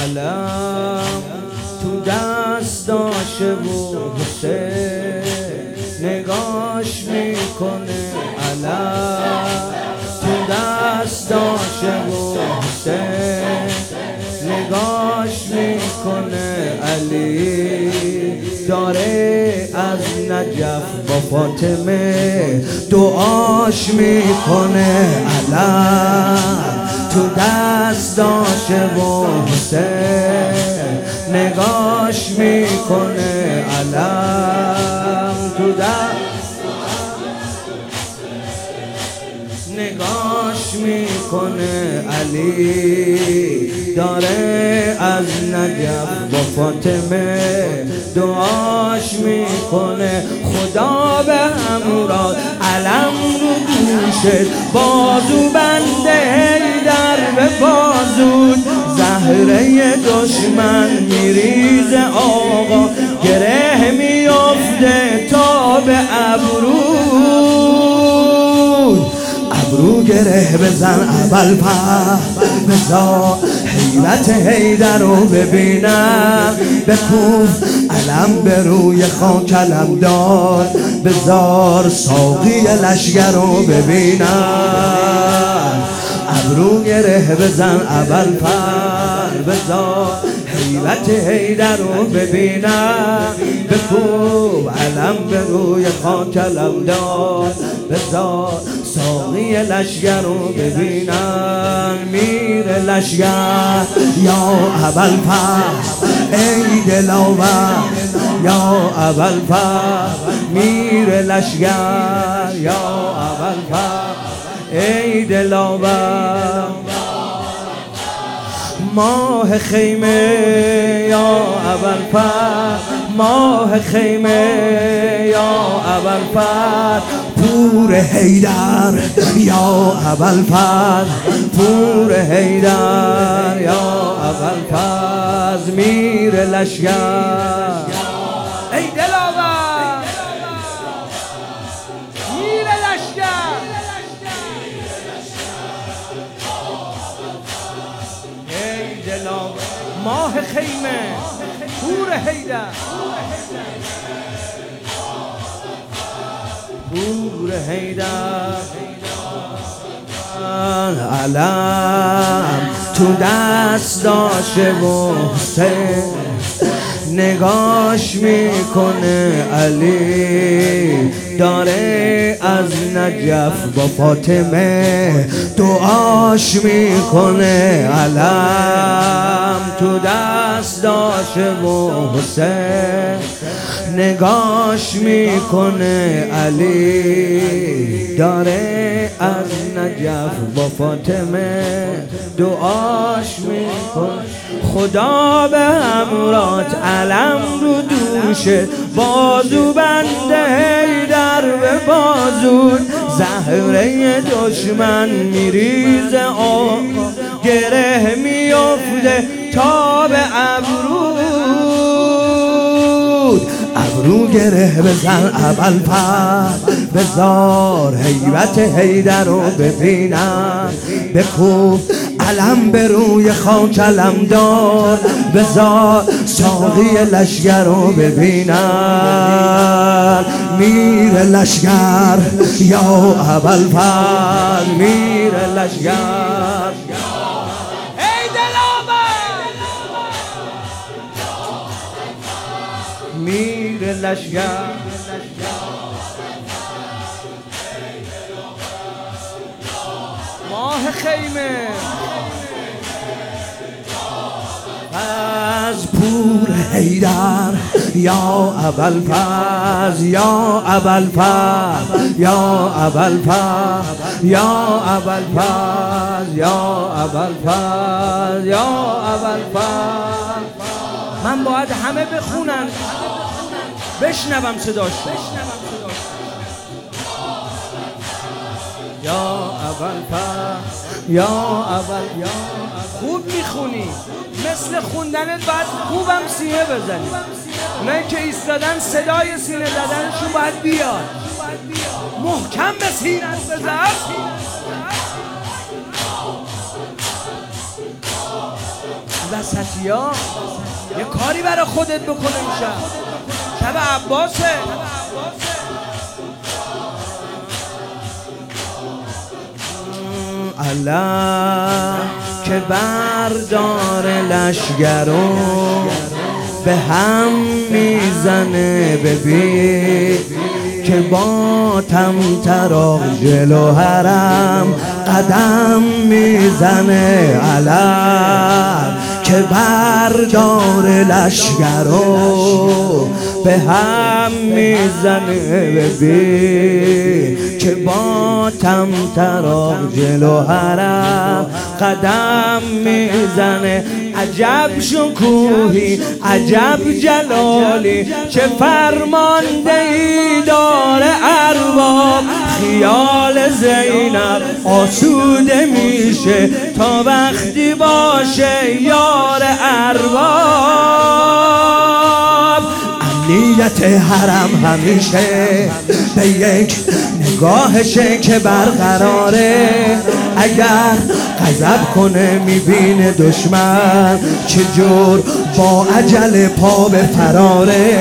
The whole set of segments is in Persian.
علم تو دست داشه و حسین نگاش میکنه. علم تو دست داشه و حسین نگاش میکنه. علی داره از نجف با فاطمه دعاش میکنه. علم تو دست داشه و حسین نگاش میکنه. علم تو دست نگاش میکنه. علی داره از نجف با فاطمه دعاش میکنه. خدا به همراه علم رو گوشت بازو بنده در به بازود زهره دشمن میریزه آقا گره میافته تا به ابرو گره بزن اول بزار حیرت حیدر رو ببینم بکوف علم به روی خاک علم دار بزار ساقی لشگر رو ببینم ابرو گره بزن اول بزار حیرت حیدر رو ببینم بکوب علم به روی خاک علم دار بزار ساقی لشگر رو ببینم. میره لشگر یا اول ای دلاور یا اول میره لشگر یا اول ای دلاور ماه خیمه یا اول ماه خیمه یا اول پور حیدر یا اول پور حیدر یا اول میره لشگر ای دلاور میره لشگر ای دلاور ماه خیمه پور حیدر پور حیدر علم تو دست داشه و حسین نگاش میکنه. علی داره از نجف با فاطمه دعاش میکنه. علم تو دست داشه و حسین نگاش میکنه. علی داره از نجف با فاطمه دعاش میکنه. خدا به همرات علم رو دوشه بازو بنده در به بازود زهره دشمن میریزه آقا گره میافته تا به ابرو گره بزن اول بزار حیرت حیدر رو ببینم بکوب علم به روی خاک علم دار بزار ساقی لشگر رو ببینم. میره لشگر یا اول میره لشگر ای دلاور میره لشگر ماه خیمه از پور حیدر یا اول یا اول یا اول یا اول یا اول یا اول من باید همه بخونن بشنوم صداش یا اول یا اول خوب میخونی مثل خوندنت باید خوبم سینه بزنی. اونایی که ایستادن صدای سینه زدنشون باید بیاد محکم به سینت بزن. وسطیا یه کاری برای خودت بکنه میشم شب عباسه. الله که بردار لشگرو به هم میزنه، ببین که با طمطراق جلو حرم قدم میزنه. الله که بردار لشگرو به هم میزنه، ببین که با طمطراق جلو حرم قدم میزنه. عجب شکوهی عجب جلالی، چه فرماندهی داره ارباب. خیال زینب آسوده میشه تا وقتی باشه یار ارباب. امنیت حرم همیشه به یک نگاهشه که برقراره. اگر غضب کنه میبینه دشمن چجور با عجل پا به فراره.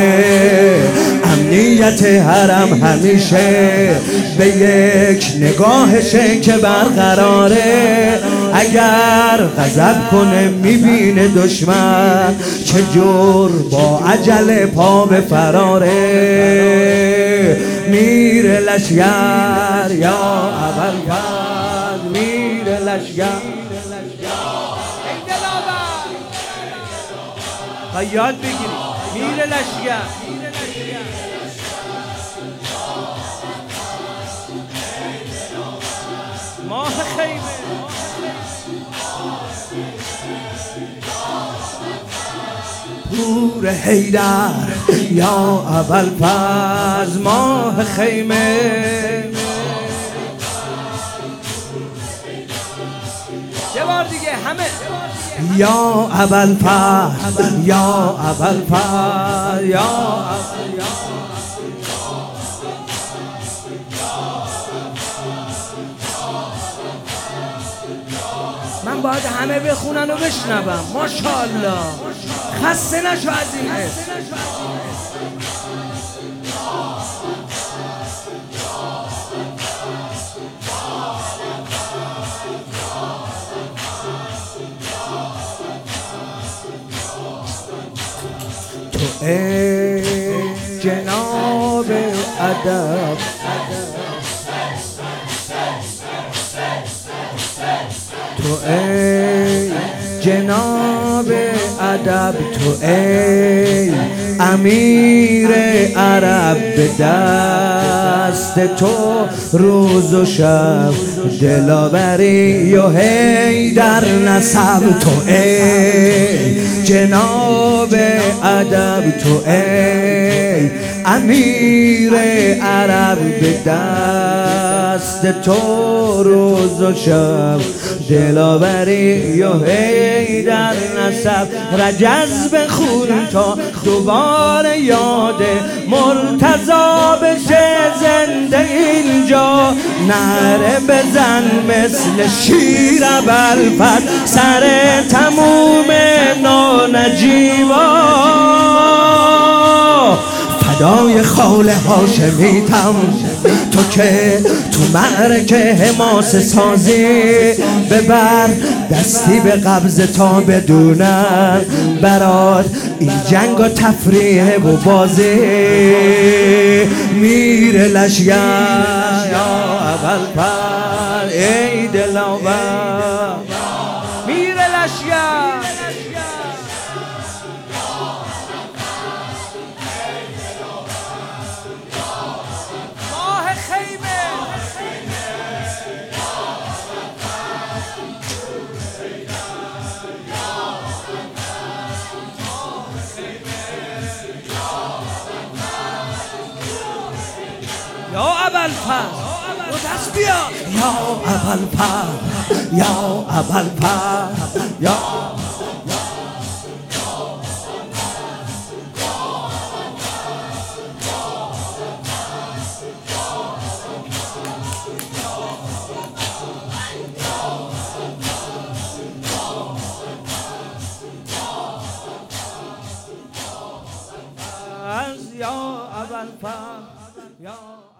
امنیت حرم همیشه به یک نگاهشه که برقراره. اگر غضب کنه میبینه دشمن چجور با عجل پا به فراره. میره لشگر یا ابوالفضل، میره لشگر تا یاد بگیری میره لشگر. ماه خیمه پور حیدر یا ابوالفضل، ماه خیمه یه بار دیگه همه یا ابوالفضل یا ابوالفضل یا من باید همه بخونن و بشنوم. ماشاءالله خسته نشو از این حس. تو ای جناب ادب، تو ای جناب ادب، تو ای امیر عرب. به دست تو روز و شب دلاوری و حیدر نسب. تو ای جناب ادب، تو ای امیر عرب. به دست تو روز و شب دلاوری و حیدر نسب. رجز بخون تا دوباره یاد مرتضا بشه زنده اینجا. نعره بزن مثل شیر ابوالفضل سر تموم نانجیبا. فدای خال هاشمیتم تو که تو معرکه حماسه سازی. ببر دستی به قبض تا بدونن برات این جنگ و تفریح و بازی. میره لشگر یا ابوالفضل ای دلاور، میره لشگر یا ابوالفضل رو دست بیار. یا ابوالفضل یا ابوالفضل یا یا ابوالفضل یا